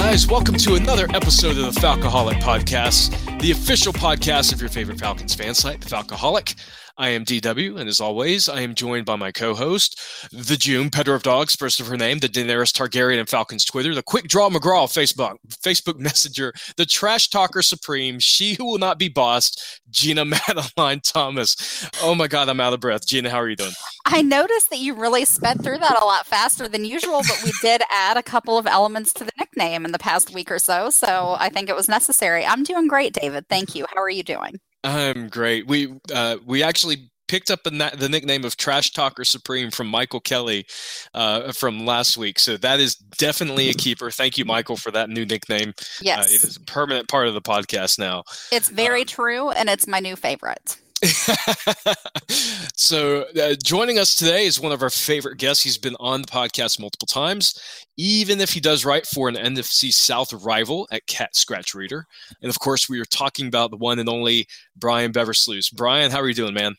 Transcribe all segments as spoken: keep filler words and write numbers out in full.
guys, welcome to another episode of the Falcoholic Podcast, the official podcast of your favorite Falcons fan site, the Falcoholic. I am D W, and as always, I am joined by my co-host, the June, Petter of Dogs, first of her name, the Daenerys Targaryen and Falcons Twitter, the Quick Draw McGraw Facebook, Facebook Messenger, the Trash Talker Supreme, she who will not be bossed, Gina Madeline Thomas. Oh my God, I'm out of breath. Gina, how are you doing? I noticed that you really sped through that a lot faster than usual, but we did add a couple of elements to the nickname in the past week or so, so I think it was necessary. I'm doing great, David. Thank you. How are you doing? I'm great. We uh, we actually picked up na- the nickname of Trash Talker Supreme from Michael Kelly uh, from last week. So that is definitely a keeper. Thank you, Michael, for that new nickname. Yes. Uh, it is a permanent part of the podcast now. It's very um, true, and it's my new favorite. So uh, joining us today is one of our favorite guests. He's been on the podcast multiple times, even if he does write for an N F C South rival at Cat Scratch Reader. And of course, we are talking about the one and only Brian Beversluis. Brian, how are you doing, man?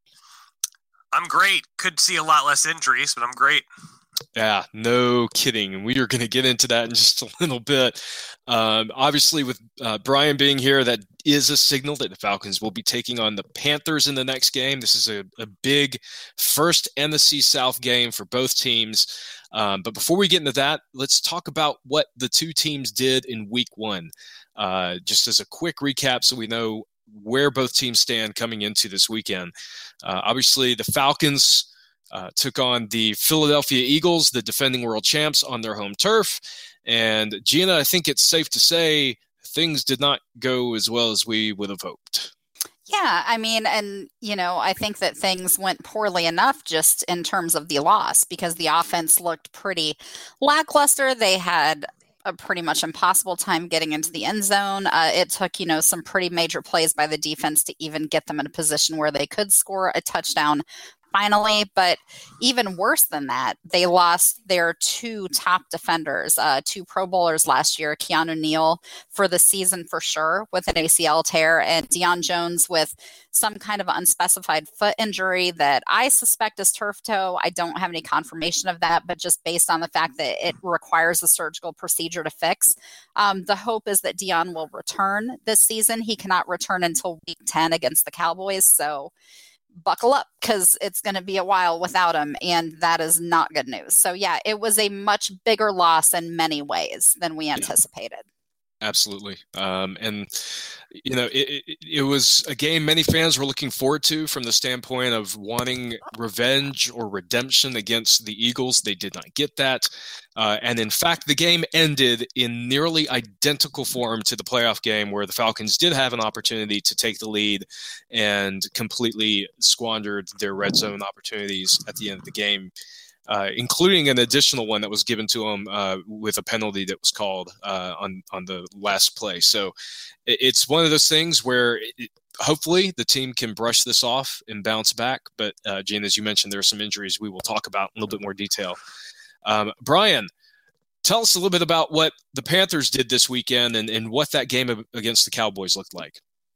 I'm great. Could see a lot less injuries, but I'm great. Yeah, no kidding. And we are going to get into that in just a little bit. Um, obviously, with uh, Brian being here, that is a signal that the Falcons will be taking on the Panthers in the next game. This is a, a big first N F C South game for both teams. Um, but before we get into that, let's talk about what the two teams did in week one. Uh, just as a quick recap so we know where both teams stand coming into this weekend. Uh, obviously, the Falcons Uh, took on the Philadelphia Eagles, the defending world champs, on their home turf. And Gina, I think it's safe to say things did not go as well as we would have hoped. Yeah, I mean, and, you know, I think that things went poorly enough just in terms of the loss because the offense looked pretty lackluster. They had a pretty much impossible time getting into the end zone. Uh, it took, you know, some pretty major plays by the defense to even get them in a position where they could score a touchdown finally. But even worse than that, they lost their two top defenders, uh, two Pro Bowlers last year, Keanu Neal for the season for sure with an A C L tear, and Deion Jones with some kind of unspecified foot injury that I suspect is turf toe. I don't have any confirmation of that, but just based on the fact that it requires a surgical procedure to fix. Um, the hope is that Deion will return this season. He cannot return until week ten against the Cowboys, so buckle up because it's going to be a while without him, and that is not good news. So yeah, it was a much bigger loss in many ways than we anticipated. Yeah, absolutely. Um, and, you know, it, it, it was a game many fans were looking forward to from the standpoint of wanting revenge or redemption against the Eagles. They did not get that. Uh, and in fact, the game ended in nearly identical form to the playoff game where the Falcons did have an opportunity to take the lead and completely squandered their red zone opportunities at the end of the game, uh, including an additional one that was given to them uh, with a penalty that was called uh, on, on the last play. So it, it's one of those things where it, hopefully the team can brush this off and bounce back. But, uh, Gene, as you mentioned, there are some injuries we will talk about in a little bit more detail. Um, Brian, tell us a little bit about what the Panthers did this weekend and, and what that game against the Cowboys looked like.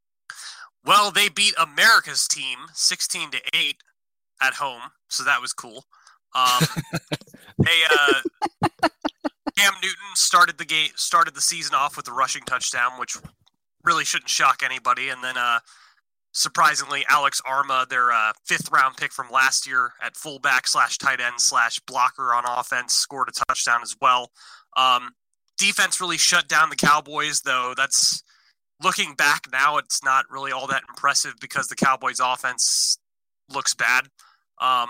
Well, they beat America's team sixteen to eight at home, so that was cool. Um, they uh, Cam Newton started the game, started the season off with a rushing touchdown, which really shouldn't shock anybody, and then uh, surprisingly, Alex Arma, their uh, fifth round pick from last year at fullback slash tight end slash blocker on offense, scored a touchdown as well. Um, defense really shut down the Cowboys, though. That's looking back now, it's not really all that impressive because the Cowboys offense looks bad. Um,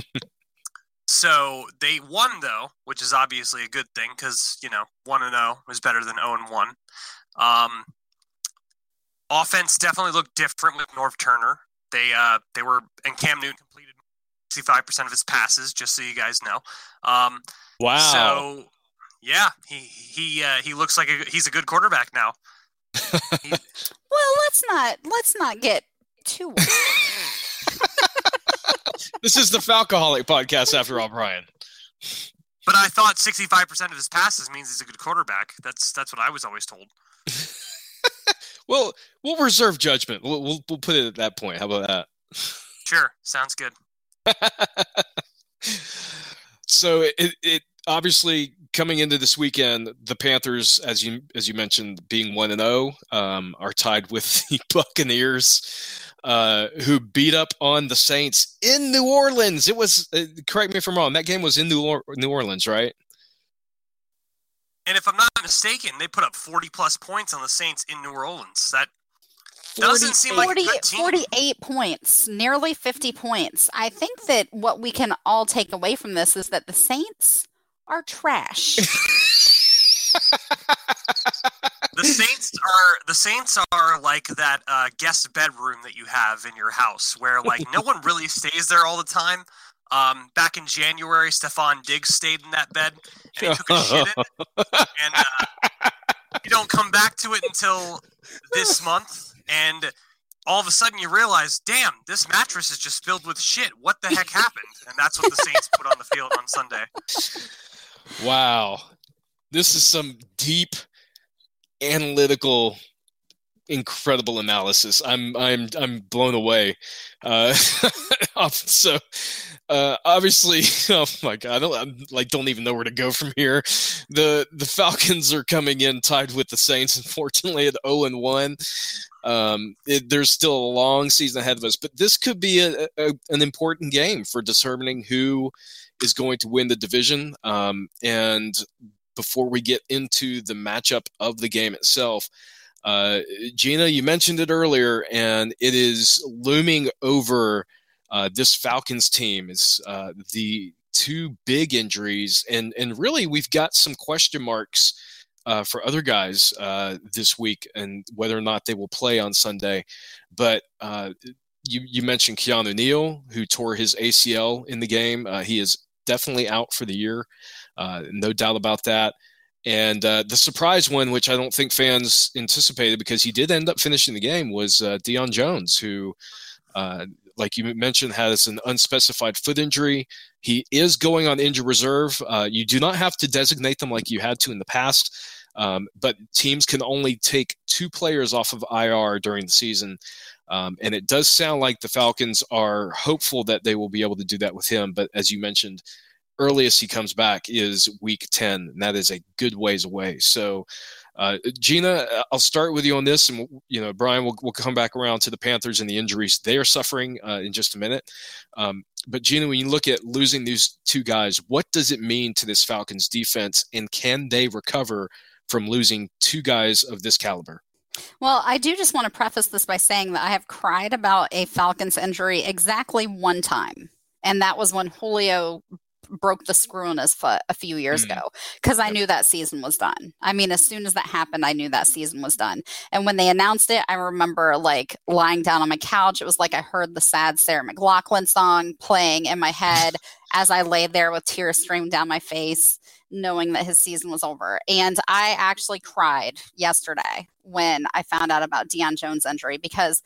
so they won, though, which is obviously a good thing because, you know, one and oh is better than oh and one. Um, Offense definitely looked different with Norv Turner. They uh they were and Cam Newton completed sixty-five percent of his passes, just so you guys know. Um, wow. So yeah, he he uh, he looks like a, he's a good quarterback now. Well, let's not let's not get too. This is the Falcoholic Podcast, after all, Brian. But I thought sixty-five percent of his passes means he's a good quarterback. That's that's what I was always told. Well, we'll reserve judgment. We'll, we'll we'll put it at that point. How about that? Sure, sounds good. So it, it obviously, coming into this weekend, the Panthers, as you as you mentioned, being one and zero, um, are tied with the Buccaneers, uh, who beat up on the Saints in New Orleans. It was uh, correct me if I'm wrong. That game was in New, or- New Orleans, right? And if I'm not mistaken, they put up forty plus points on the Saints in New Orleans. That doesn't seem like a good team. forty-eight points, nearly fifty points. I think that what we can all take away from this is that the Saints are trash. The Saints are the Saints are like that uh, guest bedroom that you have in your house, where like no one really stays there all the time. Um, back in January, Stephon Diggs stayed in that bed and he took a shit in it, and uh, you don't come back to it until this month, and all of a sudden you realize, damn, this mattress is just filled with shit. What the heck happened? And that's what the Saints put on the field on Sunday. Wow, this is some deep analytical, incredible analysis. I'm I'm I'm blown away. Uh, so uh, obviously, oh my god, I don't I'm, like don't even know where to go from here. The the Falcons are coming in tied with the Saints, unfortunately, at zero and one. Um, it, there's still a long season ahead of us, but this could be a, a, an important game for determining who is going to win the division. Um, and before we get into the matchup of the game itself, uh, Gina, you mentioned it earlier, and it is looming over uh, this Falcons team is uh, the two big injuries, and and really we've got some question marks uh, for other guys uh, this week and whether or not they will play on Sunday. But uh, you you mentioned Keanu Neal, who tore his A C L in the game. Uh, he is definitely out for the year, uh, no doubt about that. And uh, the surprise one, which I don't think fans anticipated because he did end up finishing the game, was uh, Deion Jones, who, uh, like you mentioned, has an unspecified foot injury. He is going on injured reserve. Uh, you do not have to designate them like you had to in the past, um, but teams can only take two players off of I R during the season. Um, and it does sound like the Falcons are hopeful that they will be able to do that with him. But as you mentioned, earliest he comes back is week ten, and that is a good ways away. So, uh, Gina, I'll start with you on this, and you know, Brian, we'll we'll come back around to the Panthers and the injuries they are suffering uh, in just a minute. Um, but Gina, when you look at losing these two guys, what does it mean to this Falcons defense, and can they recover from losing two guys of this caliber? Well, I do just want to preface this by saying that I have cried about a Falcons injury exactly one time, and that was when Julio broke the screw in his foot a few years mm. ago, because I knew that season was done. I mean, as soon as that happened, I knew that season was done. And when they announced it, I remember like lying down on my couch. It was like I heard the sad Sarah McLachlan song playing in my head as I lay there with tears streaming down my face, knowing that his season was over. And I actually cried yesterday when I found out about Deion Jones' injury, because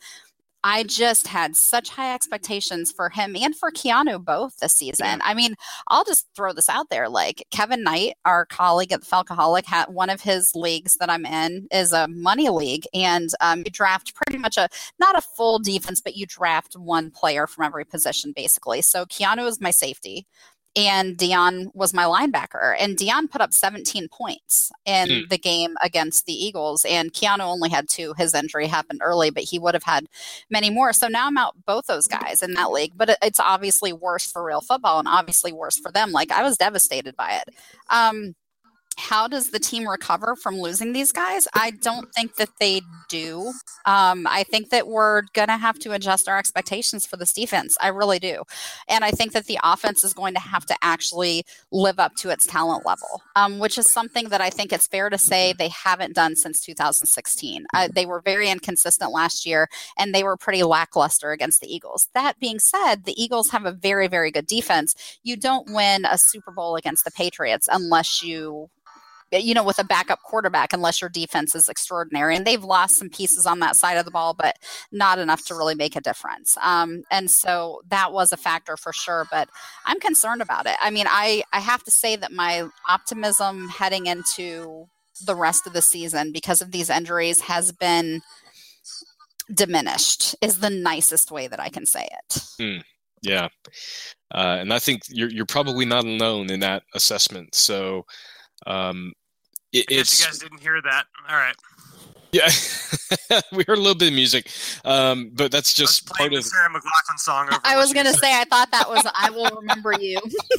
I just had such high expectations for him and for Keanu both this season. Yeah. I mean, I'll just throw this out there. Like Kevin Knight, our colleague at the Falcoholic, had one of his leagues that I'm in is a money league. And um, you draft pretty much a, not a full defense, but you draft one player from every position basically. So Keanu is my safety, and Deion was my linebacker. And Deion put up seventeen points in mm. the game against the Eagles. And Keanu only had two. His injury happened early, but he would have had many more. So now I'm out both those guys in that league. But it's obviously worse for real football and obviously worse for them. Like, I was devastated by it. Um, how does the team recover from losing these guys? I don't think that they do. Um, I think that we're going to have to adjust our expectations for this defense. I really do. And I think that the offense is going to have to actually live up to its talent level, um, which is something that I think it's fair to say they haven't done since two thousand sixteen. Uh, they were very inconsistent last year, and they were pretty lackluster against the Eagles. That being said, the Eagles have a very, very good defense. You don't win a Super Bowl against the Patriots unless you you know, with a backup quarterback, unless your defense is extraordinary. And they've lost some pieces on that side of the ball, but not enough to really make a difference. Um, and so that was a factor for sure, but I'm concerned about it. I mean, I, I have to say that my optimism heading into the rest of the season because of these injuries has been diminished, is the nicest way that I can say it. Hmm. Yeah. Uh, and I think you're you're probably not alone in that assessment. So um, it, I guess it's you guys didn't hear that. All right. Yeah, we heard a little bit of music, um, but that's I was just playing part the of. Sarah McLaughlin song over. I what was she going to said. say, I thought that was I Will Remember You.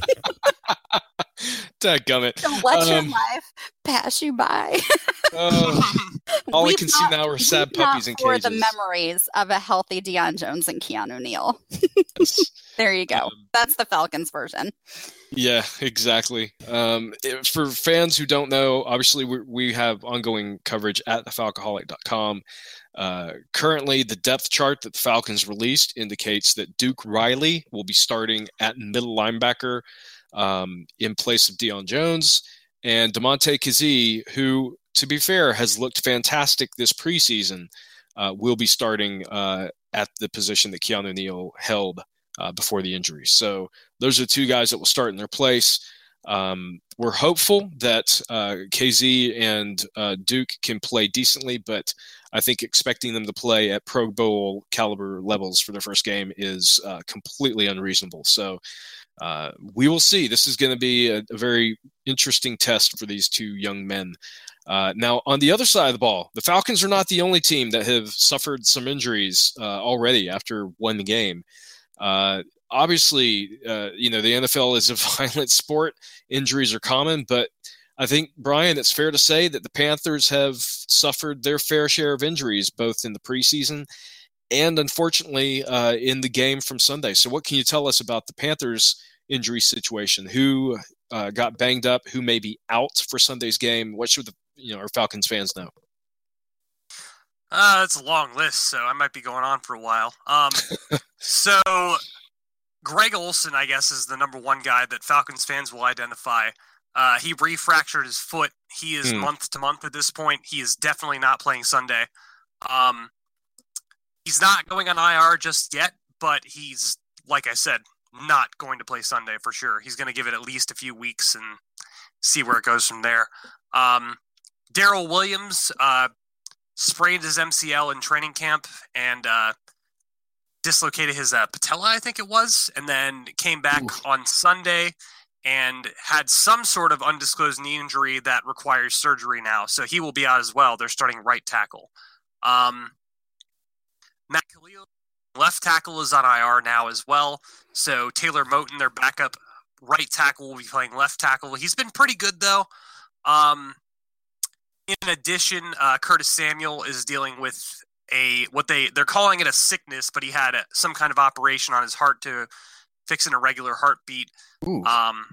Dadgummit. Don't let your Um, life pass you by. uh, all I Weep can see not- now are sad weep not puppies in for cages. the memories of a healthy Deion Jones and Keanu Neal. Yes. There you go. Um, That's the Falcons version. Yeah, exactly. Um, it- for fans who don't know, obviously we, we have ongoing coverage at the falcoholic dot com. Uh, currently, the depth chart that the Falcons released indicates that Duke Riley will be starting at middle linebacker um, in place of Deion Jones, and DeMonte Kazee, who, to be fair, has looked fantastic this preseason, uh, will be starting uh, at the position that Keanu Neal held uh, before the injury. So those are two guys that will start in their place. Um, we're hopeful that uh, K Z and uh, Duke can play decently, but I think expecting them to play at Pro Bowl caliber levels for their first game is uh, completely unreasonable. So uh, we will see. This is going to be a, a very interesting test for these two young men. Uh, now, on the other side of the ball, the Falcons are not the only team that have suffered some injuries uh, already after one game. Uh, obviously, uh, you know, the N F L is a violent sport. Injuries are common, but I think, Brian, it's fair to say that the Panthers have suffered their fair share of injuries, both in the preseason and, unfortunately, uh, in the game from Sunday. So what can you tell us about the Panthers' injury situation? Who uh, got banged up? Who may be out for Sunday's game? What should the you know our Falcons fans know? Uh, it's a long list, so I might be going on for a while. Um, so Greg Olsen, I guess, is the number one guy that Falcons fans will identify. Uh, he refractured his foot. He is Hmm. month to month at this point. He is definitely not playing Sunday. Um, he's not going on I R just yet, but he's, like I said, not going to play Sunday for sure. He's going to give it at least a few weeks and see where it goes from there. Um, Daryl Williams, uh, sprained his M C L in training camp and uh, dislocated his uh, patella, I think it was, and then came back Oof. on Sunday and had some sort of undisclosed knee injury that requires surgery now. So he will be out as well. They're starting right tackle. Um, Matt Khalil, left tackle, is on I R now as well. So Taylor Moton, their backup right tackle, will be playing left tackle. He's been pretty good, though. Um, in addition, uh, Curtis Samuel is dealing with a what they they're calling it a sickness, but he had a, some kind of operation on his heart to fix an irregular heartbeat. Ooh. Um,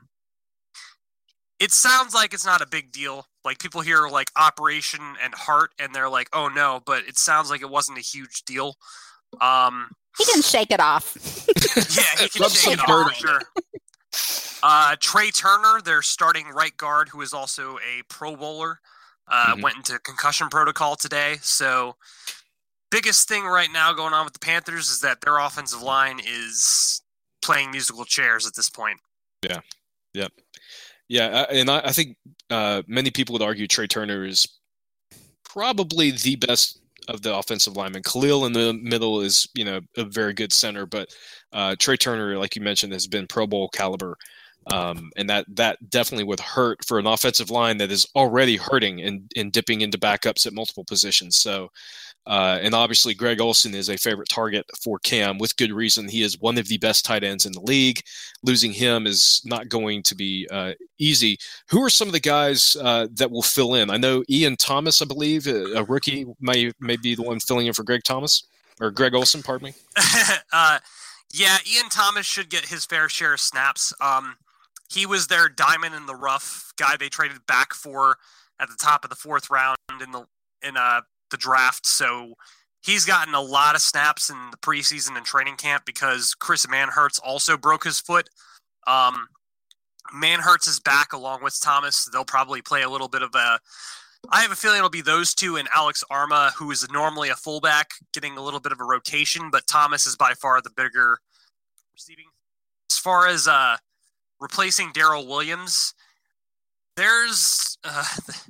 it sounds like it's not a big deal. Like people hear like operation and heart, and they're like, "Oh no!" But it sounds like it wasn't a huge deal. Um, He can shake it off. yeah, he can Rub shake some it dirt off for on sure. Uh, Trey Turner, their starting right guard, who is also a Pro Bowler, uh, Mhm. went into concussion protocol today. So, biggest thing right now going on with the Panthers is that their offensive line is playing musical chairs at this point. Yeah, yep, yeah, and I, I think uh, many people would argue Trey Turner is probably the best of the offensive linemen. Khalil in the middle is, you know, a very good center, but uh, Trey Turner, like you mentioned, has been Pro Bowl caliber, um, and that that definitely would hurt for an offensive line that is already hurting and, and dipping into backups at multiple positions. So. Uh, and obviously, Greg Olsen is a favorite target for Cam with good reason. He is one of the best tight ends in the league. Losing him is not going to be uh, easy. Who are some of the guys uh, that will fill in? I know Ian Thomas, I believe, a, a rookie, may, may be the one filling in for Greg Thomas or Greg Olsen, pardon me. uh, yeah, Ian Thomas should get his fair share of snaps. Um, he was their diamond in the rough guy they traded back for at the top of the fourth round in the in uh the draft. So he's gotten a lot of snaps in the preseason and training camp because Chris Manhertz also broke his foot. Um, Manhertz is back along with Thomas. They'll probably play a little bit of a, I have a feeling it'll be those two and Alex Arma, who is normally a fullback, getting a little bit of a rotation, but Thomas is by far the bigger receiving. As far as uh, replacing Daryl Williams, there's, uh,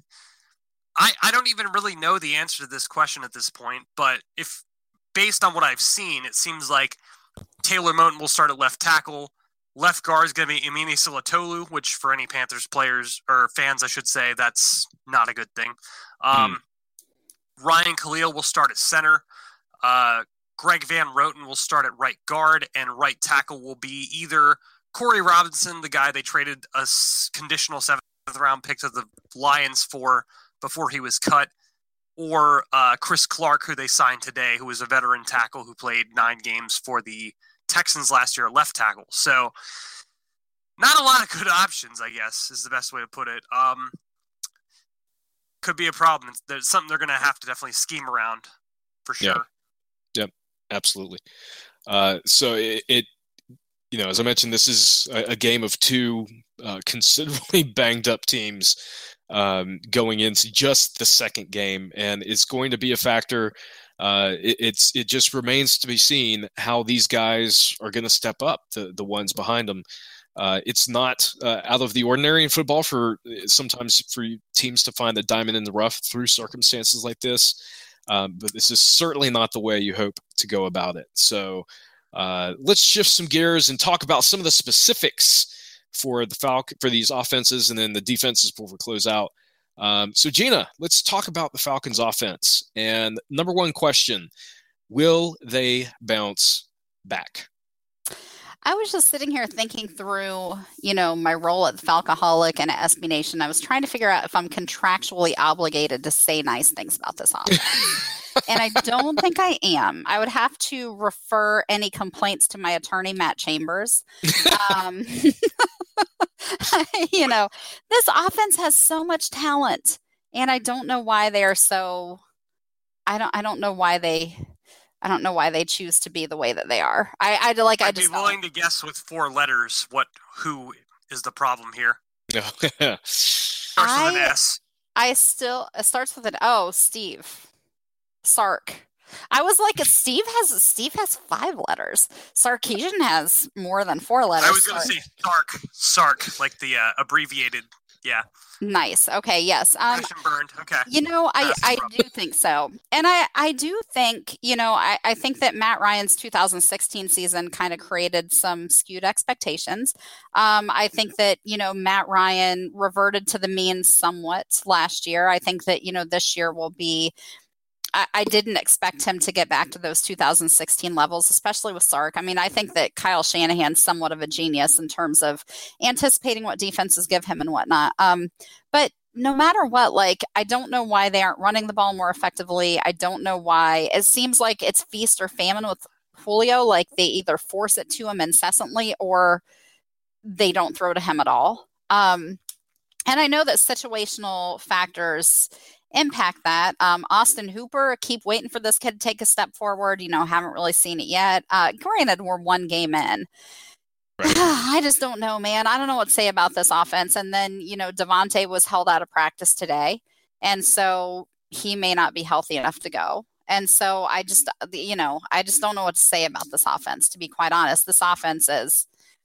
I, I don't even really know the answer to this question at this point, but if based on what I've seen, it seems like Taylor Moton will start at left tackle. Left guard is going to be Imini Silatolu, which for any Panthers players or fans, I should say, that's not a good thing. Um, hmm. Ryan Khalil will start at center. Uh, Greg Van Roten will start at right guard, and right tackle will be either Corey Robinson, the guy they traded a conditional seventh round pick to the Lions for before he was cut, or uh, Chris Clark, who they signed today, who is a veteran tackle who played nine games for the Texans last year at left tackle. So not a lot of good options, I guess, is the best way to put it. Um, could be a problem. There's something they're going to have to definitely scheme around for sure. Yep, yep, absolutely. Uh, so it, it, you know, as I mentioned, this is a, a game of two uh, considerably banged up teams um, going into just the second game, and it's going to be a factor. Uh, it, it's it just remains to be seen how these guys are going to step up, the the ones behind them. Uh, it's not uh, out of the ordinary in football for sometimes for teams to find a diamond in the rough through circumstances like this, um, but this is certainly not the way you hope to go about it. So uh, let's shift some gears and talk about some of the specifics for the Falcon for these offenses and then the defenses before we close out. Um, so Gina, let's talk about the Falcons offense. And number one question, will they bounce back? I was just sitting here thinking through, you know, my role at Falcoholic and at S B Nation. I was trying to figure out if I'm contractually obligated to say nice things about this offense. And I don't think I am. I would have to refer any complaints to my attorney, Matt Chambers. Um, you know, this offense has so much talent, and I don't know why they are so. I don't. I don't know why they. I don't know why they choose to be the way that they are. I, I like. I'd I just be willing to guess with four letters what who is the problem here. Starts I, with an S. I still it starts with an O. Steve Sark. I was like, Steve has Steve has five letters. Sarkisian has more than four letters. I was going to say Sark, Sark, like the uh, abbreviated. Yeah. Nice. Okay. Yes. Um, burned. Okay. You know, I, I do think so. And I, I do think, you know, I, I think that Matt Ryan's two thousand sixteen season kind of created some skewed expectations. Um, I think that, you know, Matt Ryan reverted to the mean somewhat last year. I think that, you know, this year will be I, I didn't expect him to get back to those two thousand sixteen levels, especially with Sark. I mean, I think that Kyle Shanahan's somewhat of a genius in terms of anticipating what defenses give him and whatnot. Um, but no matter what, like, I don't know why they aren't running the ball more effectively. I don't know why. It seems like it's feast or famine with Julio. Like, they either force it to him incessantly or they don't throw to him at all. Um, and I know that situational factors impact that. Um, Austin Hooper, keep waiting for this kid to take a step forward. You know, haven't really seen it yet. Uh, granted, we're one game in. Right. I just don't know, man. I don't know what to say about this offense. And then, you know, Devontae was held out of practice today. And so he may not be healthy enough to go. And so I just, you know, I just don't know what to say about this offense, to be quite honest. This offense is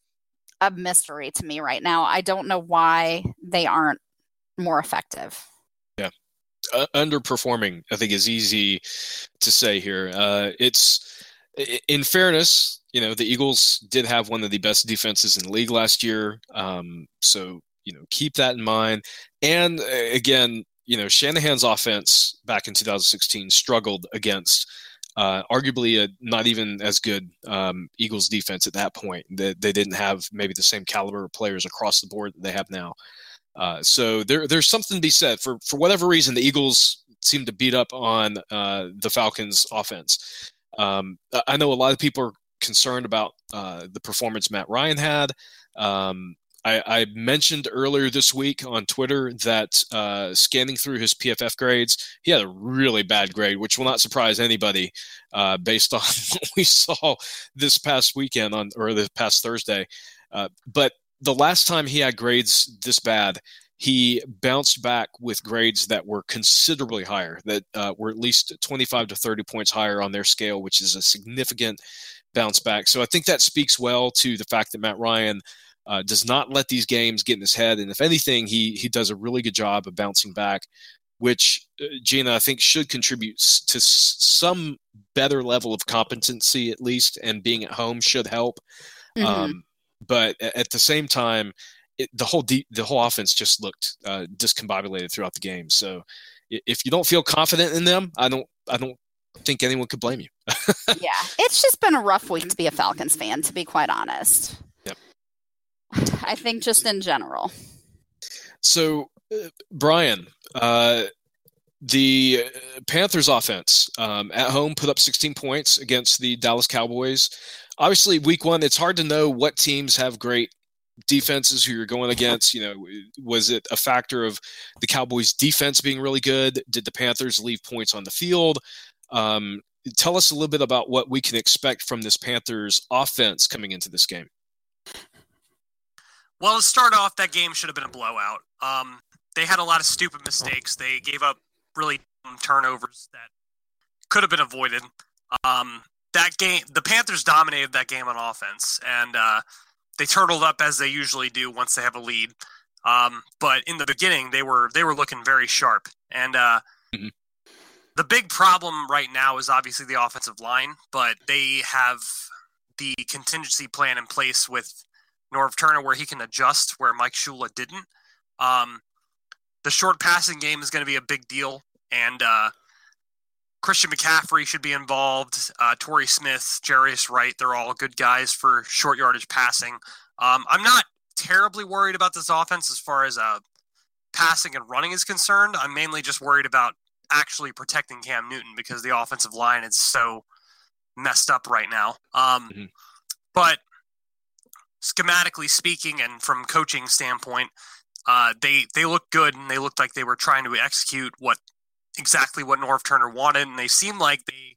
a mystery to me right now. I don't know why they aren't more effective. Yeah. Uh, underperforming, I think, is easy to say here. Uh, it's, in fairness, you know, the Eagles did have one of the best defenses in the league last year. Um, so, you know, keep that in mind. And uh, again, you know, Shanahan's offense back in two thousand sixteen struggled against uh, arguably a not even as good um, Eagles defense at that point. They, they didn't have maybe the same caliber of players across the board that they have now. Uh, so there, there's something to be said for, for whatever reason, the Eagles seem to beat up on uh, the Falcons offense. Um, I know a lot of people are concerned about uh, the performance Matt Ryan had. Um, I, I mentioned earlier this week on Twitter that uh, scanning through his P F F grades, he had a really bad grade, which will not surprise anybody uh, based on what we saw this past weekend on or this past Thursday. Uh, but the last time he had grades this bad, he bounced back with grades that were considerably higher, that uh, were at least twenty-five to thirty points higher on their scale, which is a significant bounce back. So I think that speaks well to the fact that Matt Ryan uh, does not let these games get in his head. And if anything, he he does a really good job of bouncing back which uh, Gina, I think, should contribute to s- some better level of competency at least, and being at home should help. Mm-hmm. Um, but at the same time, it, the whole de- the whole offense just looked uh, discombobulated throughout the game. So if you don't feel confident in them, I don't I don't think anyone could blame you. Yeah, it's just been a rough week to be a Falcons fan, to be quite honest. Yep. I think just in general. So, uh, Brian, uh, the Panthers offense um, at home put up sixteen points against the Dallas Cowboys. Obviously, week one, it's hard to know what teams have great defenses who you're going against. You know, was it a factor of the Cowboys defense being really good? Did the Panthers leave points on the field? Um, tell us a little bit about what we can expect from this Panthers offense coming into this game. Well, to start off, that game should have been a blowout. Um, they had a lot of stupid mistakes. They gave up really dumb turnovers that could have been avoided. Um, that game, the Panthers dominated that game on offense, and uh, they turtled up as they usually do once they have a lead. Um, but in the beginning, they were they were looking very sharp. And uh, mm-hmm. the big problem right now is obviously the offensive line, but they have the contingency plan in place with Norv Turner where he can adjust where Mike Shula didn't. Um, the short passing game is going to be a big deal, and uh, Christian McCaffrey should be involved. Uh, Torrey Smith, Jarius Wright, they're all good guys for short yardage passing. Um, I'm not terribly worried about this offense as far as uh, passing and running is concerned. I'm mainly just worried about actually protecting Cam Newton because the offensive line is so messed up right now. Um, mm-hmm. But schematically speaking and from coaching standpoint, uh, they they look good, and they looked like they were trying to execute what exactly what Norv Turner wanted, and they seemed like they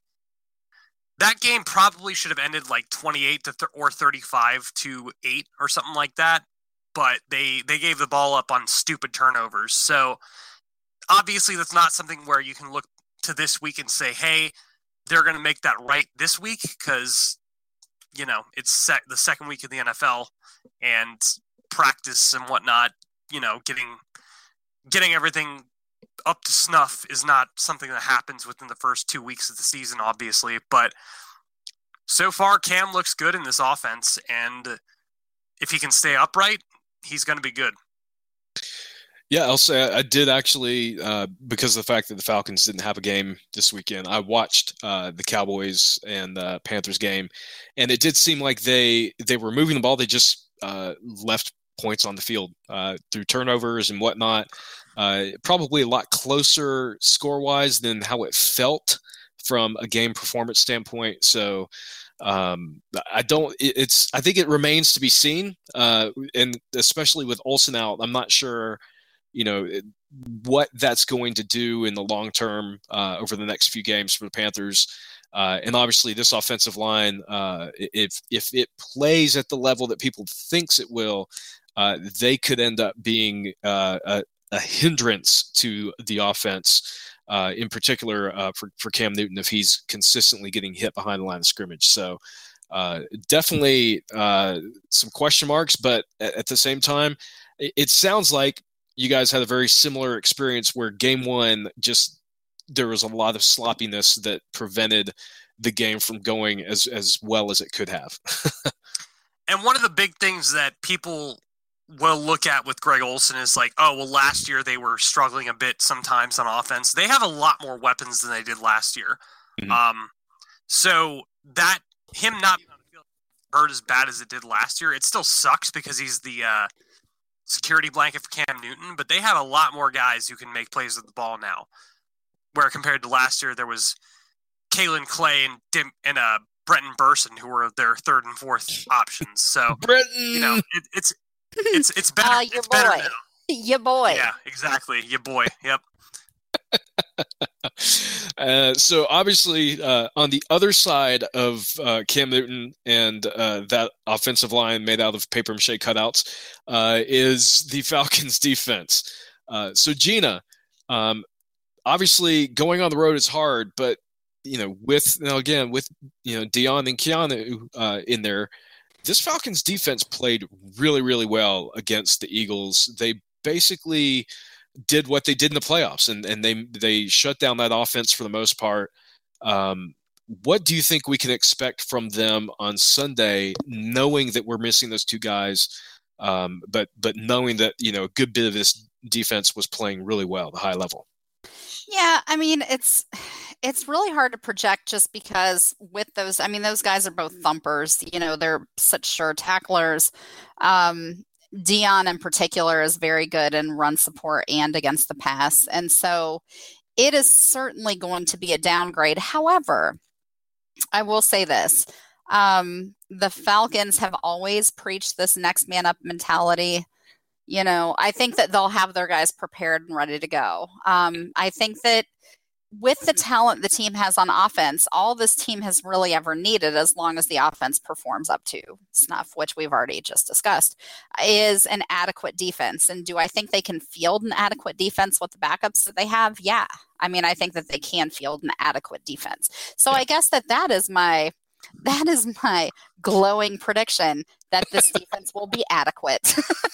that game probably should have ended like twenty-eight to th- or thirty-five to eight or something like that, but they they gave the ball up on stupid turnovers. So obviously that's not something where you can look to this week and say, hey, they're going to make that right this week, because you know it's sec- the second week of the N F L and practice and whatnot. You know, getting getting everything up to snuff is not something that happens within the first two weeks of the season, obviously. But so far, Cam looks good in this offense, and if he can stay upright, he's going to be good. Yeah, I'll say I did actually, uh, because of the fact that the Falcons didn't have a game this weekend, I watched uh, the Cowboys and uh, Panthers game, and it did seem like they they were moving the ball. They just uh, left points on the field uh, through turnovers and whatnot. Uh, probably a lot closer score-wise than how it felt from a game performance standpoint. So um, I don't. It, it's. I think it remains to be seen, uh, and especially with Olsen out, I'm not sure. You know what that's going to do in the long term uh, over the next few games for the Panthers, uh, and obviously this offensive line, uh, if if it plays at the level that people thinks it will, uh, they could end up being uh, a, a hindrance to the offense, uh, in particular uh, for for Cam Newton if he's consistently getting hit behind the line of scrimmage. So uh, definitely uh, some question marks, but at, at the same time, it, it sounds like you guys had a very similar experience where game one, just there was a lot of sloppiness that prevented the game from going as, as well as it could have. And one of the big things that people will look at with Greg Olsen is like, oh, well, last year they were struggling a bit sometimes on offense. They have a lot more weapons than they did last year. Mm-hmm. Um, so that him not being on the field hurt as bad as it did last year, it still sucks because he's the uh, – security blanket for Cam Newton, but they have a lot more guys who can make plays with the ball now. Where compared to last year, there was Kalen Clay and Dim, and uh, Brenton Burson who were their third and fourth options. So Brenton, you know, it, it's it's it's better. Uh, your it's boy, better now. Your boy. Yeah, exactly. Your boy. Yep. uh, so obviously, uh, on the other side of uh, Cam Newton and uh, that offensive line made out of paper mache cutouts uh, is the Falcons' defense. Uh, so Gina, um, obviously, going on the road is hard, but you know, with you know, again with you know Dion and Keanu uh, in there, this Falcons defense played really, really well against the Eagles. They basically did what they did in the playoffs, and, and they they shut down that offense for the most part. Um, what do you think we can expect from them on Sunday, knowing that we're missing those two guys, um, but but knowing that, you know, a good bit of this defense was playing really well, the high level? Yeah, I mean, it's it's really hard to project just because with those, I mean, those guys are both thumpers. You know, they're such sure tacklers. Um, Dion in particular is very good in run support and against the pass. And so it is certainly going to be a downgrade. However, I will say this. Um, the Falcons have always preached this next man up mentality. You know, I think that they'll have their guys prepared and ready to go. Um, I think that with the talent the team has on offense, all this team has really ever needed, as long as the offense performs up to snuff, which we've already just discussed, is an adequate defense. And do I think they can field an adequate defense with the backups that they have? Yeah. I mean, I think that they can field an adequate defense. So I guess that that is my that is my glowing prediction, that this defense will be adequate.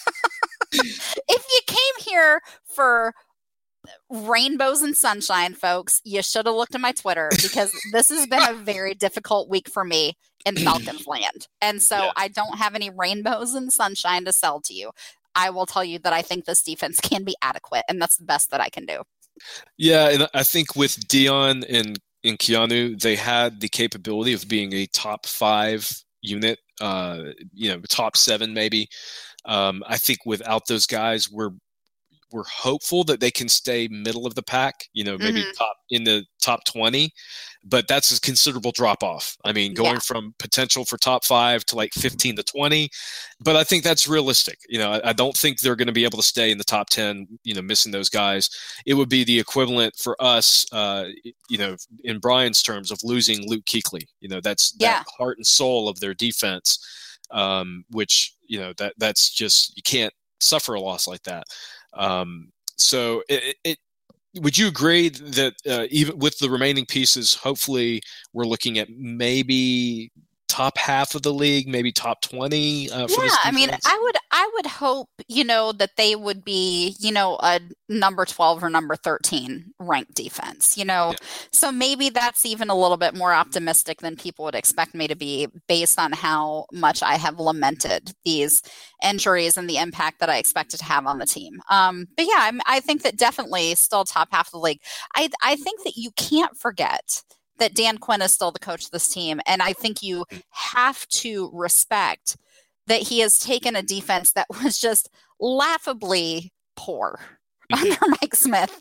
If you came here for rainbows and sunshine, folks, you should have looked at my Twitter, because this has been a very difficult week for me in Falcons land. And so yeah. I don't have any rainbows and sunshine to sell to you. I will tell you that I think this defense can be adequate, and that's the best that I can do. Yeah, and I think with Dion and, and Keanu, they had the capability of being a top five unit, uh, you know, top seven maybe. Um, I think without those guys, we're we're hopeful that they can stay middle of the pack, you know, maybe mm-hmm. top in the top twenty, but that's a considerable drop off. I mean, going yeah. from potential for top five to like fifteen to twenty, but I think that's realistic. You know, I, I don't think they're going to be able to stay in the top ten, you know, missing those guys. It would be the equivalent for us, uh, you know, in Brian's terms, of losing Luke Kuechly. You know, that's yeah. that heart and soul of their defense, um, which, you know, that that's just, you can't suffer a loss like that. Um, so it, it, would you agree that uh, even with the remaining pieces, hopefully we're looking at maybe top half of the league, maybe top twenty? Uh, for yeah, this I mean, I would, I would hope, you know, that they would be, you know, a number twelve or number thirteen ranked defense, you know, yeah. so maybe that's even a little bit more optimistic than people would expect me to be, based on how much I have lamented these injuries and the impact that I expected to have on the team. Um, but yeah, I, I think that definitely still top half of the league. I, I think that you can't forget that Dan Quinn is still the coach of this team. And I think you have to respect that he has taken a defense that was just laughably poor under Mike Smith.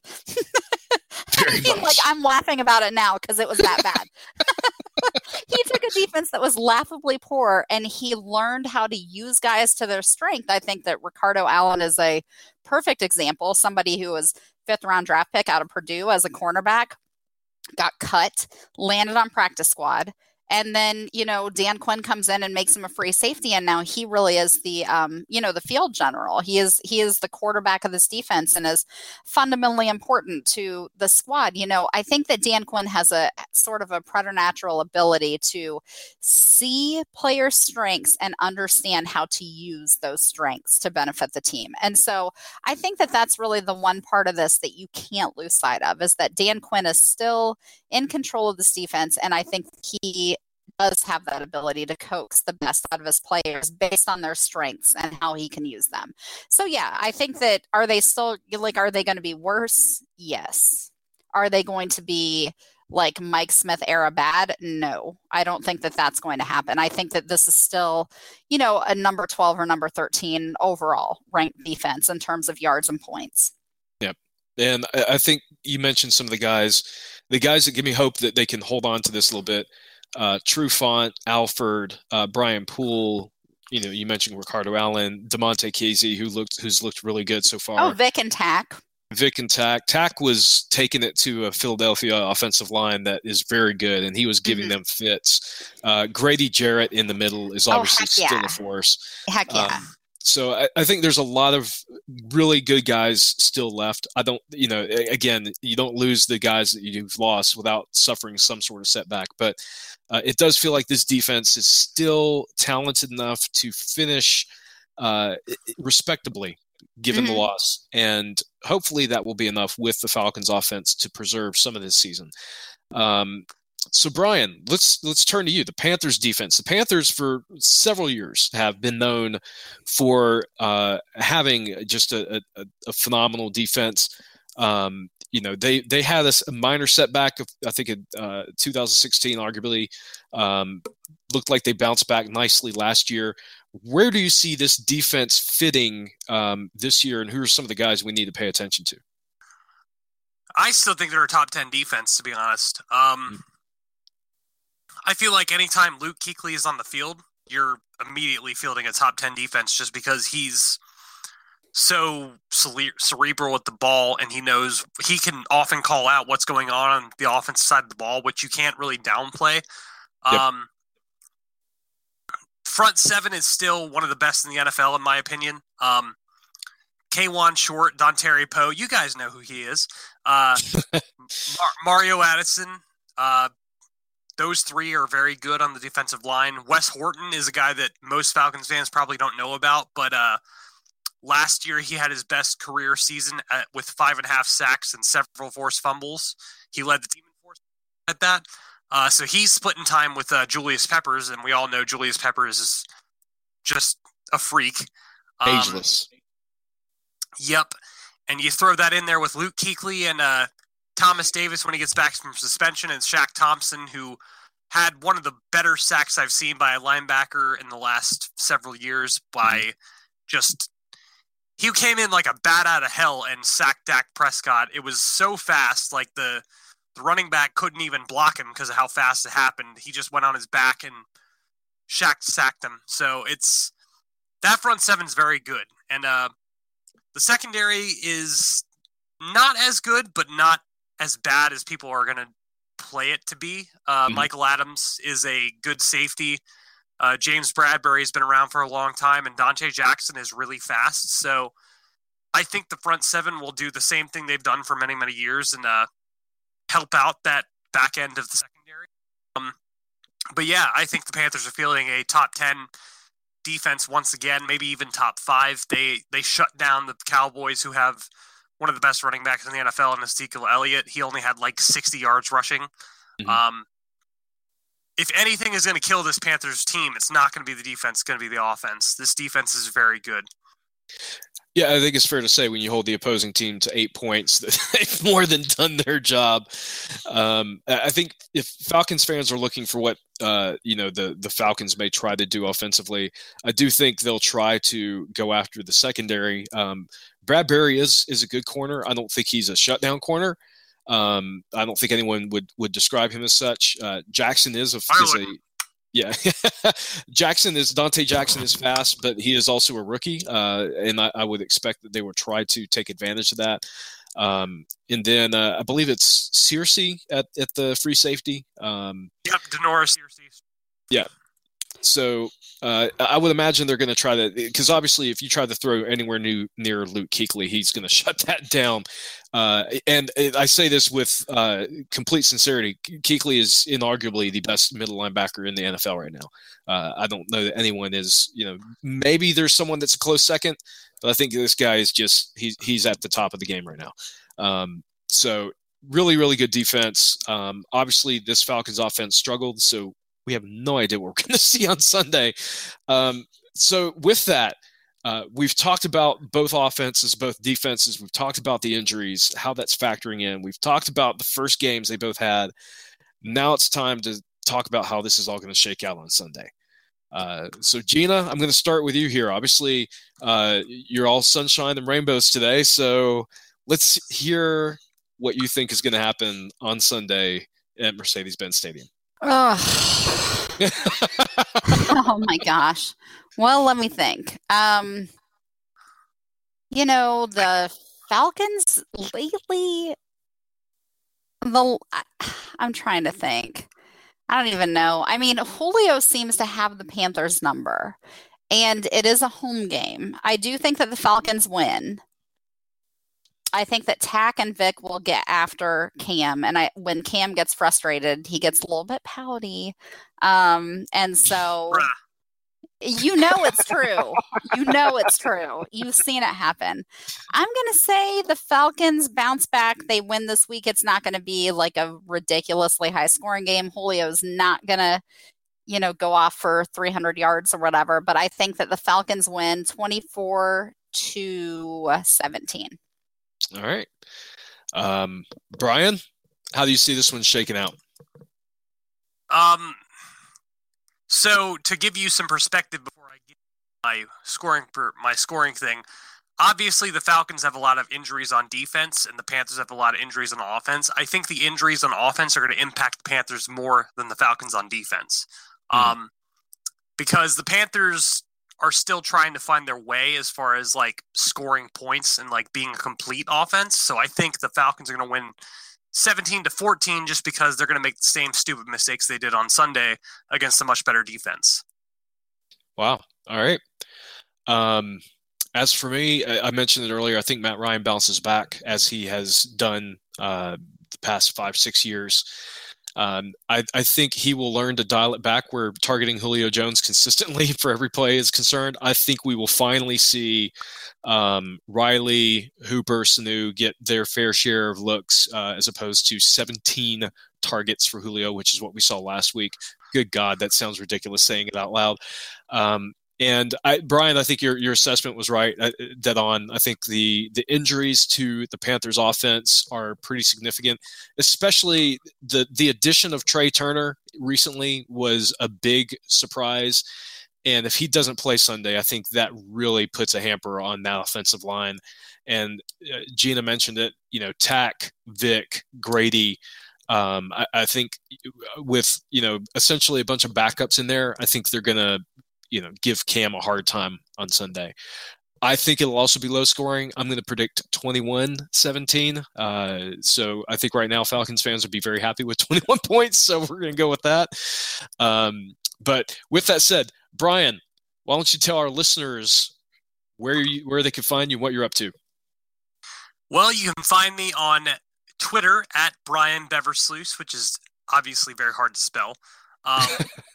I mean, like, I'm laughing about it now because it was that bad. He took a defense that was laughably poor, and he learned how to use guys to their strength. I think that Ricardo Allen is a perfect example, somebody who was fifth round draft pick out of Purdue as a cornerback, got cut, landed on practice squad. And then, you know, Dan Quinn comes in and makes him a free safety. And now he really is the, um, you know, the field general. He is, he is the quarterback of this defense and is fundamentally important to the squad. You know, I think that Dan Quinn has a sort of a preternatural ability to see player strengths and understand how to use those strengths to benefit the team. And so I think that that's really the one part of this that you can't lose sight of, is that Dan Quinn is still in control of this defense. And I think he does have that ability to coax the best out of his players based on their strengths and how he can use them. So yeah, I think that, are they still like, are they going to be worse? Yes. Are they going to be like Mike Smith era bad? No, I don't think that that's going to happen. I think that this is still, you know, a number twelve or number thirteen overall ranked defense in terms of yards and points. Yep. And I think you mentioned some of the guys, the guys that give me hope that they can hold on to this a little bit. Uh, Trufant, Alford, uh, Brian Poole, you know, you mentioned Ricardo Allen, DeMonte Casey, who looked, who's looked really good so far. Oh, Vic and Tack. Vic and Tack. Tack was taking it to a Philadelphia offensive line that is very good, and he was giving mm-hmm. them fits. Uh, Grady Jarrett in the middle is obviously oh, still yeah. a force. Heck yeah. Um, So I, I think there's a lot of really good guys still left. I don't, you know, again, you don't lose the guys that you've lost without suffering some sort of setback. But uh, it does feel like this defense is still talented enough to finish uh, respectably given Mm-hmm. the loss. And hopefully that will be enough with the Falcons offense to preserve some of this season. Um, so Brian, let's let's turn to you. The Panthers defense. The Panthers for several years have been known for uh, having just a, a, a phenomenal defense. Um, you know, they they had a, a minor setback of, I think, in uh, two thousand sixteen, arguably. Um, looked like they bounced back nicely last year. Where do you see this defense fitting um, this year, and who are some of the guys we need to pay attention to? I still think they're a top ten defense, to be honest. Um, mm-hmm. I feel like anytime Luke Kuechly is on the field, you're immediately fielding a top ten defense just because he's so cere- cerebral with the ball, and he knows he can often call out what's going on on the offensive side of the ball, which you can't really downplay. Yep. Um, front seven is still one of the best in the N F L, in my opinion. Um, K'Wan Short, Dontari Poe, you guys know who he is. Uh, Mar- Mario Addison, uh, those three are very good on the defensive line. Wes Horton is a guy that most Falcons fans probably don't know about, but uh, last year he had his best career season at, with five and a half sacks and several forced fumbles. He led the team in forced at that. Uh, so he's splitting time with uh, Julius Peppers, and we all know Julius Peppers is just a freak. Um, Ageless. Yep. And you throw that in there with Luke Kuechly and uh, Thomas Davis when he gets back from suspension, and Shaq Thompson, who had one of the better sacks I've seen by a linebacker in the last several years by just – he came in like a bat out of hell and sacked Dak Prescott. It was so fast, like the, the running back couldn't even block him because of how fast it happened. He just went on his back and Shaq sacked him. So it's – that front seven's very good. And uh, the secondary is not as good, but not as bad as people are going to play it to be. Uh, mm-hmm. Michael Adams is a good safety. Uh, James Bradbury has been around for a long time, and Dante Jackson is really fast. So I think the front seven will do the same thing they've done for many, many years and uh, help out that back end of the secondary. Um, but yeah, I think the Panthers are feeling a top ten defense once again, maybe even top five. They they shut down the Cowboys, who have one of the best running backs in the N F L in Ezekiel Elliott. He only had like sixty yards rushing. Mm-hmm. Um, if anything is going to kill this Panthers team, it's not going to be the defense, it's going to be the offense. This defense is very good. Yeah, I think it's fair to say when you hold the opposing team to eight points that they've more than done their job. Um, I think if Falcons fans are looking for what uh, you know the the Falcons may try to do offensively, I do think they'll try to go after the secondary. Um, Bradbury is is a good corner. I don't think he's a shutdown corner. Um, I don't think anyone would, would describe him as such. Uh, Jackson is a, is a yeah. Jackson is Dante Jackson is fast, but he is also a rookie, uh, and I, I would expect that they would try to take advantage of that. Um, and then uh, I believe it's Searcy at, at the free safety. Um, yep, Denoris Searcy. Yeah. So uh, I would imagine they're going to try to, because obviously if you try to throw anywhere new, near Luke Kuechly, he's going to shut that down. Uh, and I say this with uh, complete sincerity. Kuechly is inarguably the best middle linebacker in the N F L right now. Uh, I don't know that anyone is, you know, maybe there's someone that's a close second, but I think this guy is just, he's, he's at the top of the game right now. Um, so really, really good defense. Um, obviously this Falcons offense struggled, so we have no idea what we're going to see on Sunday. Um, so with that, uh, we've talked about both offenses, both defenses. We've talked about the injuries, how that's factoring in. We've talked about the first games they both had. Now it's time to talk about how this is all going to shake out on Sunday. Uh, so Gina, I'm going to start with you here. Obviously, uh, you're all sunshine and rainbows today. So let's hear what you think is going to happen on Sunday at Mercedes-Benz Stadium. Oh. Oh my gosh. Well, let me think. Um, you know, the Falcons lately, the I'm trying to think. I don't even know. I mean, Julio seems to have the Panthers number, and it is a home game. I do think that the Falcons win. I think that Tack and Vic will get after Cam, and I when Cam gets frustrated, he gets a little bit pouty, um, and so You know it's true. You know it's true. You've seen it happen. I'm going to say the Falcons bounce back. They win this week. It's not going to be like a ridiculously high scoring game. Julio's not going to, you know, go off for three hundred yards or whatever. But I think that the Falcons win twenty-four to seventeen. All right. Um, Brian, how do you see this one shaking out? Um, so to give you some perspective before I get my scoring per, my scoring thing, obviously the Falcons have a lot of injuries on defense and the Panthers have a lot of injuries on offense. I think the injuries on offense are going to impact the Panthers more than the Falcons on defense. Mm-hmm. Um, because the Panthers are still trying to find their way as far as like scoring points and like being a complete offense. So I think the Falcons are going to win seventeen to fourteen just because they're going to make the same stupid mistakes they did on Sunday against a much better defense. Wow. All right. Um, as for me, I mentioned it earlier. I think Matt Ryan bounces back as he has done uh, the past five, six years. Um, I, I think he will learn to dial it back where targeting Julio Jones consistently for every play is concerned. I think we will finally see um, Riley, Hooper, Sanu get their fair share of looks uh, as opposed to seventeen targets for Julio, which is what we saw last week. Good God, that sounds ridiculous saying it out loud. Um, And I, Brian, I think your your assessment was right, uh, dead on. I think the the injuries to the Panthers offense are pretty significant, especially the the addition of Trey Turner recently was a big surprise. And if he doesn't play Sunday, I think that really puts a hamper on that offensive line. And uh, Gina mentioned it, you know, Tack, Vic, Grady. Um, I, I think with, you know, essentially a bunch of backups in there, I think they're going to, you know, give Cam a hard time on Sunday. I think it'll also be low scoring. I'm going to predict twenty-one seventeen. Uh, so I think right now Falcons fans would be very happy with twenty-one points. So we're going to go with that. Um, but with that said, Brian, why don't you tell our listeners where you, where they can find you, what you're up to? Well, you can find me on Twitter at Brian Beversluis, which is obviously very hard to spell. Um,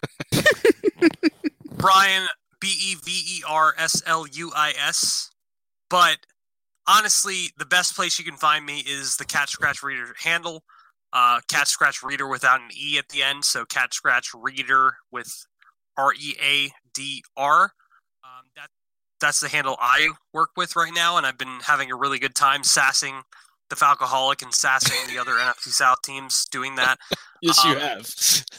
Brian, B E V E R S L U I S. But honestly, the best place you can find me is the Cat Scratch Reader handle. Uh, Cat Scratch Reader without an E at the end. So Cat Scratch Reader with R E A D R. Um, that, that's the handle I work with right now. And I've been having a really good time sassing the Falcoholic and sassing the other N F C South teams doing that. Yes, um, you have.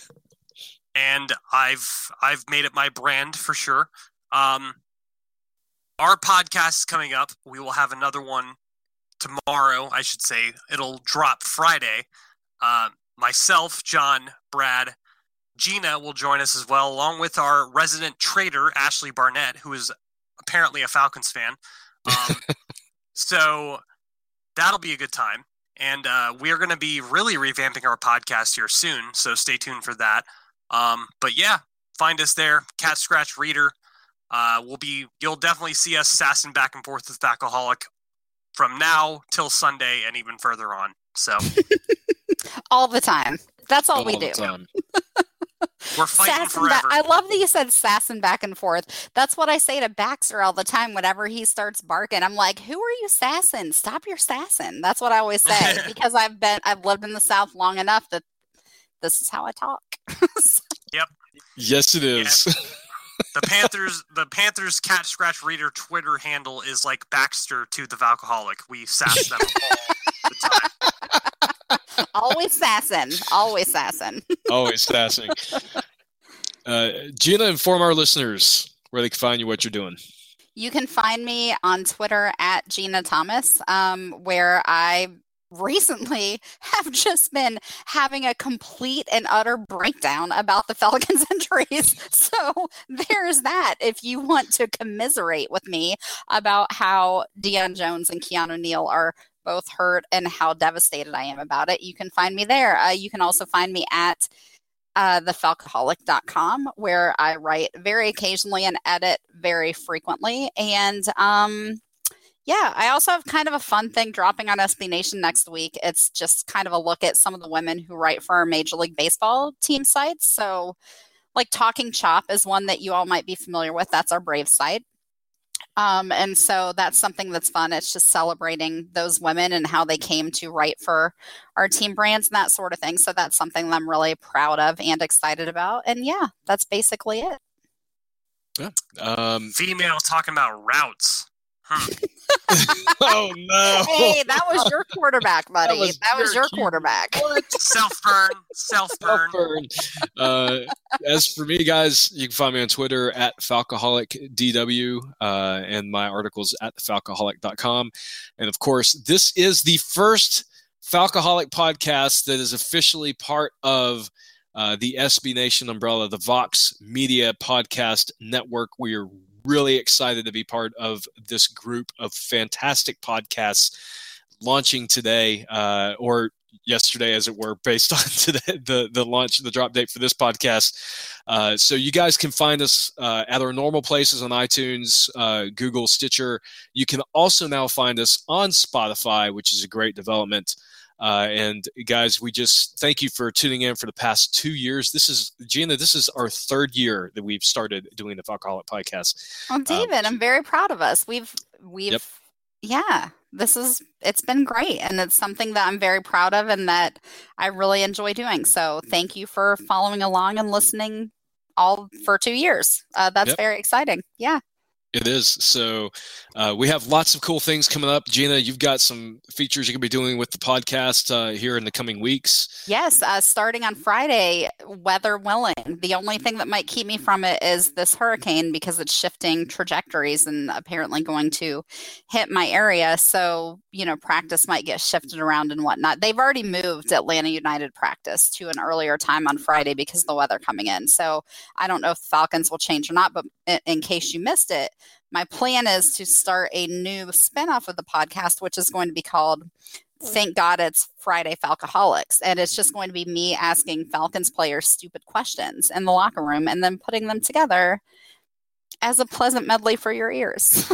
And I've I've made it my brand for sure. Um, our podcast is coming up. We will have another one tomorrow, I should say. It'll drop Friday. Uh, myself, John, Brad, Gina will join us as well, along with our resident trader, Ashley Barnett, who is apparently a Falcons fan. Um, so that'll be a good time. And uh, we're going to be really revamping our podcast here soon, so stay tuned for that. Um, but yeah, find us there, Cat Scratch Reader. Uh, we'll be, you'll definitely see us sassing back and forth with Falcoholic from now till Sunday and even further on. So all the time. That's all, all we do. We're fighting Sassing forever. Ba- I love that you said sassing back and forth. That's what I say to Baxter all the time whenever he starts barking. I'm like, who are you sassing? Stop your sassing. That's what I always say because I've been, I've lived in the South long enough that this is how I talk. Yep. Yes, it is. Yeah. The Panthers, the Panthers Cat Scratch Reader Twitter handle is like Baxter to the Falcoholic. We sass them all the time. Always sassing. Always sassing. Always sassing. Uh, Gina, inform our listeners where they can find you, what you're doing. You can find me on Twitter at Gina Thomas, um, where I recently have just been having a complete and utter breakdown about the Falcons injuries. So there's that. If you want to commiserate with me about how Deion Jones and Keanu Neal are both hurt and how devastated I am about it, you can find me there. Uh, you can also find me at uh, the falcoholic dot com, where I write very occasionally and edit very frequently. And um yeah, I also have kind of a fun thing dropping on S B Nation next week. It's just kind of a look at some of the women who write for our Major League Baseball team sites. So like Talking Chop is one that you all might be familiar with. That's our Brave site. Um, and so that's something that's fun. It's just celebrating those women and how they came to write for our team brands and that sort of thing. So that's something that I'm really proud of and excited about. And yeah, that's basically it. Yeah. Um, Female talking about routes. Hmm. Oh no! Hey, that was your quarterback, buddy. That was, that was your cute. quarterback. Self burn, self burn. Uh, as for me, guys, you can find me on Twitter at Falcoholic D W, uh, and my articles at the falcoholic dot com. And of course, this is the first Falcoholic podcast that is officially part of uh, the S B Nation umbrella, the Vox Media Podcast Network. We are really excited to be part of this group of fantastic podcasts launching today, uh, or yesterday, as it were, based on today, the, the launch, the drop date for this podcast. Uh, so you guys can find us uh, at our normal places on iTunes, uh, Google, Stitcher. You can also now find us on Spotify, which is a great development. Uh, and guys, we just thank you for tuning in for the past two years. This is, Gina, this is our third year that we've started doing the Falcoholic podcast. Well, David, um, I'm very proud of us. We've, we've, yep. yeah, this is, it's been great. And it's something that I'm very proud of and that I really enjoy doing. So thank you for following along and listening all for two years. Uh, that's yep. very exciting. Yeah. It is. So uh, we have lots of cool things coming up. Gina, you've got some features you're going to be doing with the podcast uh, here in the coming weeks. Yes. Uh, starting on Friday, weather willing. The only thing that might keep me from it is this hurricane because it's shifting trajectories and apparently going to hit my area. So, you know, practice might get shifted around and whatnot. They've already moved Atlanta United practice to an earlier time on Friday because of the weather coming in. So I don't know if the Falcons will change or not, but in, in case you missed it, my plan is to start a new spinoff of the podcast, which is going to be called Thank God It's Friday Falcoholics. And it's just going to be me asking Falcons players stupid questions in the locker room and then putting them together as a pleasant medley for your ears.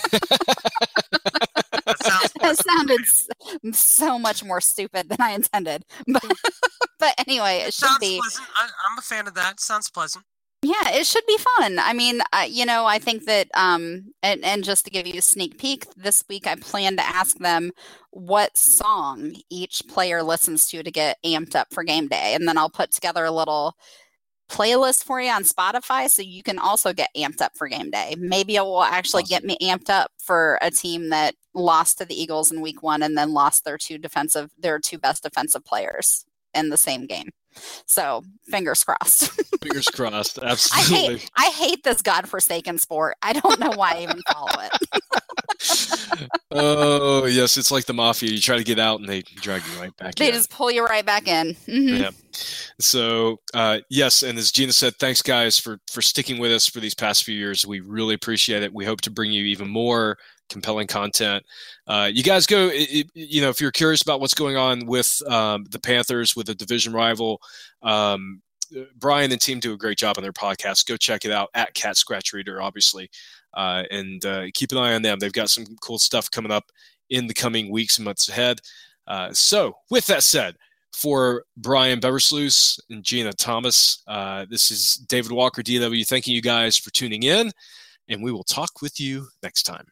That sounded so much more stupid than I intended. But, but anyway, it should Sounds be. Pleasant. I, I'm a fan of that. Sounds pleasant. Yeah, it should be fun. I mean, uh, you know, I think that, um, and, and just to give you a sneak peek, this week I plan to ask them what song each player listens to to get amped up for game day. And then I'll put together a little playlist for you on Spotify so you can also get amped up for game day. Maybe it will actually awesome. Get me amped up for a team that lost to the Eagles in week one and then lost their two defensive, their two best defensive players in the same game. So fingers crossed. Fingers crossed. Absolutely. I hate, I hate this godforsaken sport. I don't know why I even follow it. Oh, yes. It's like the mafia. You try to get out and they drag you right back they in. They just pull you right back in. Mm-hmm. Yeah. So, uh, yes. And as Gina said, thanks, guys, for, for sticking with us for these past few years. We really appreciate it. We hope to bring you even more compelling content. Uh, you guys go, it, you know, if you're curious about what's going on with um, the Panthers, with a division rival, um, Brian and team do a great job on their podcast. Go check it out at Cat Scratch Reader, obviously. Uh, and uh, keep an eye on them. They've got some cool stuff coming up in the coming weeks and months ahead. Uh, so with that said, for Brian Beversluis and Gina Thomas, uh, this is David Walker, D W, thanking you guys for tuning in, and we will talk with you next time.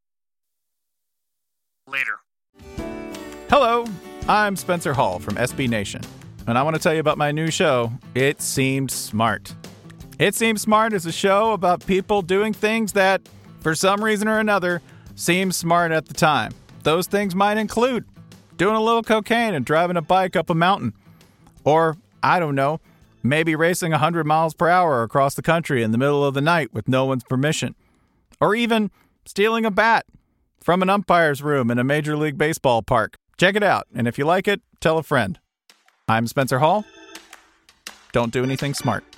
Later. Hello, I'm Spencer Hall from S B Nation, and I want to tell you about my new show, It Seemed Smart. It Seemed Smart is a show about people doing things that, for some reason or another, seem smart at the time. Those things might include doing a little cocaine and driving a bike up a mountain. Or, I don't know, maybe racing one hundred miles per hour across the country in the middle of the night with no one's permission. Or even stealing a bat from an umpire's room in a Major League Baseball park. Check it out, and if you like it, tell a friend. I'm Spencer Hall. Don't do anything smart.